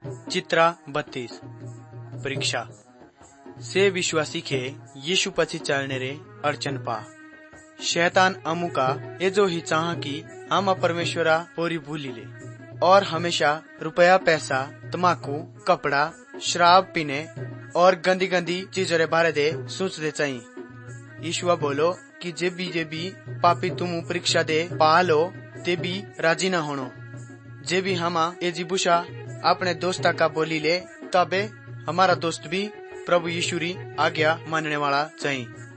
चित्रा 32 परीक्षा से विश्वासी खे यीशु पछि चलने रे अड़चन पा। शैतान अमुका ये जो ही चाह कि हम परमेश्वरा पोरी भूली ले और हमेशा रुपया, पैसा, तमाकू, कपड़ा, शराब पीने और गंदी गंदी चीजों रे बारे दे सोचते चाहिए। यीशुआ बोलो कि जे भी पापी तुम परीक्षा दे पालो ते भी राजी न होनो। जे भी हमा ए जिबुशा अपने दोस्ता का बोली ले तबे हमारा दोस्त भी प्रभु यीशु री आज्ञा मानने वाला चाहिए।